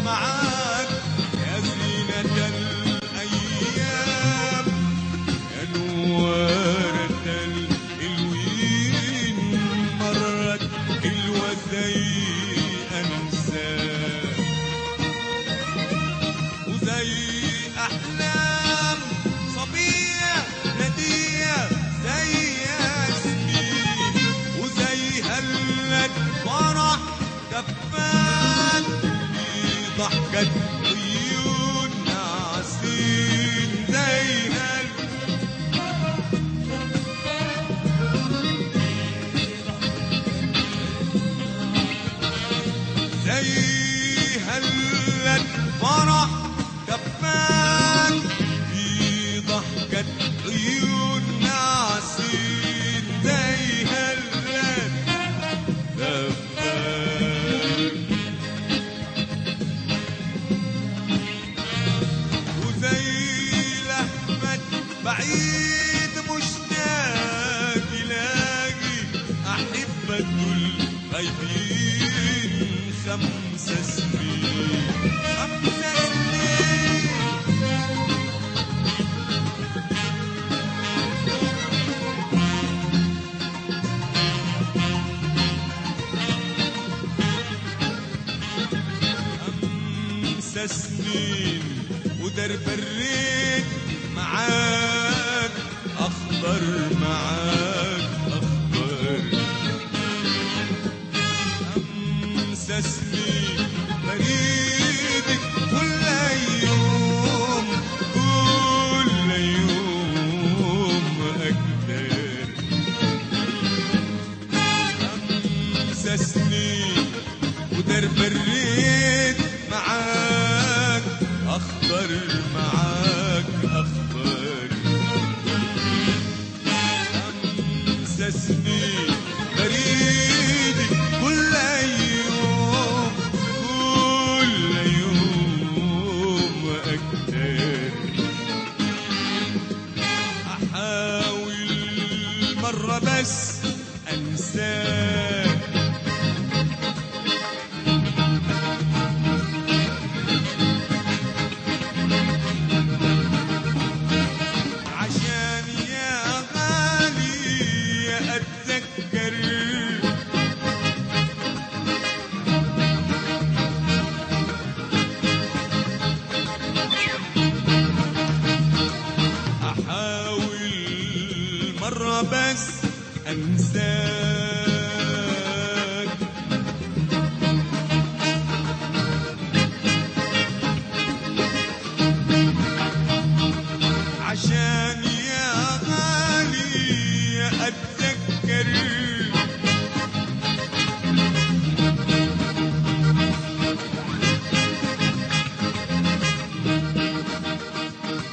معاك يا زينة الأيام يا نوارة الحلوين مرت حلوة زي أنساك وزي أحلام صبية ندية زي ياسمين وزي هلة فرح كفان في ضحكة عيون ناعسين زي هلة فرح كفان في ضحكة عيون ناعسين زي هلة كفان وزي لهفة بعيد مشتاق يلاقي أحبة الغايبين 5 سنين 5 سنين سنين ودرب الريت معاك أخضر معاك أخضر 5 سنين بريدك كل يوم أكتر 5 سنين ودرب الريت معاك أخضر معاك أخضر 5 سنين بريدك كل يوم أكتر أحاول مرة بس أنساك مرة بس أنساك عشان يا غالي أتذكر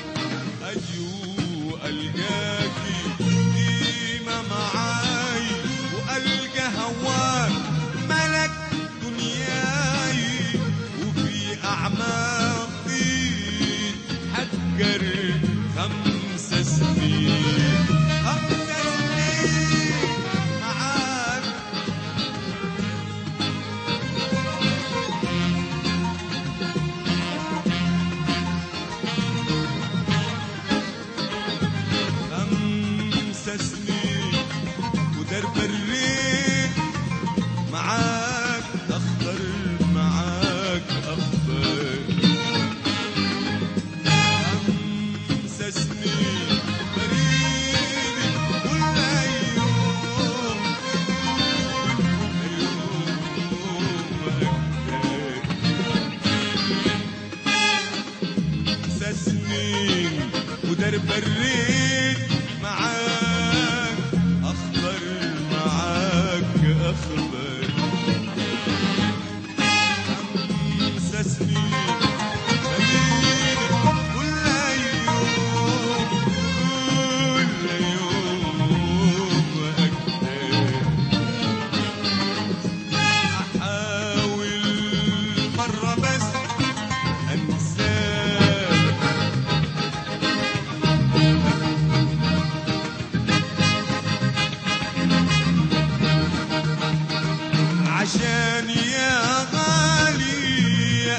ألقاكي ديما معاي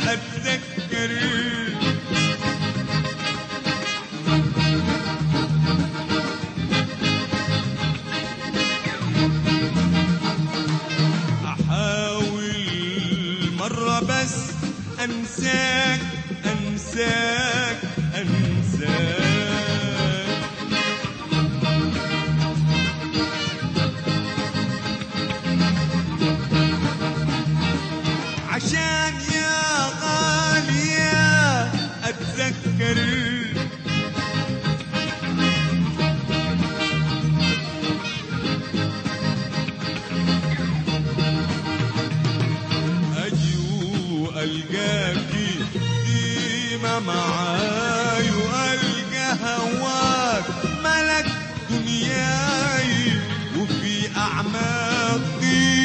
أتذكر أحاول مرة بس أنساك أنساك أنساك عشان يا غالية أتذكر ألقاكي ديما معاي وألقى هواك ملك دنياي وفي أعماقي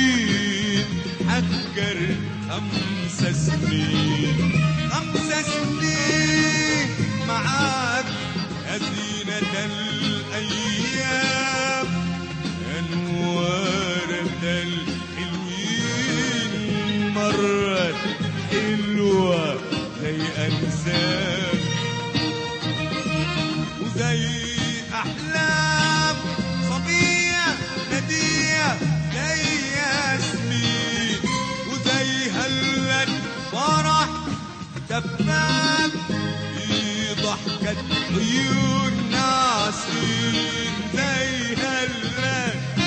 أذكر 5 سنين 5 سنين معاك يا زينة الأيام أنوارة الحلوين مرت حلوة زي أنساك وزي أحلام صبية ندية زي ياسمين وزي هلة فرح دفاك في ضحكة عيون ناسين زي هلة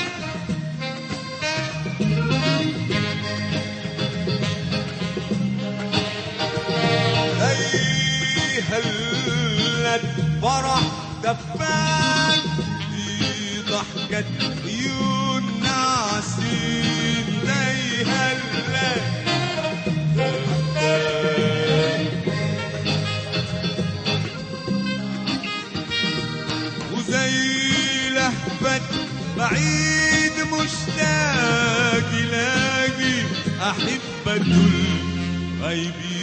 هلت فرح دفان في ضحكة عيون ناسين زي هلت وزي لهفة بعيد مشتاق يلاقي أحبة الغيبين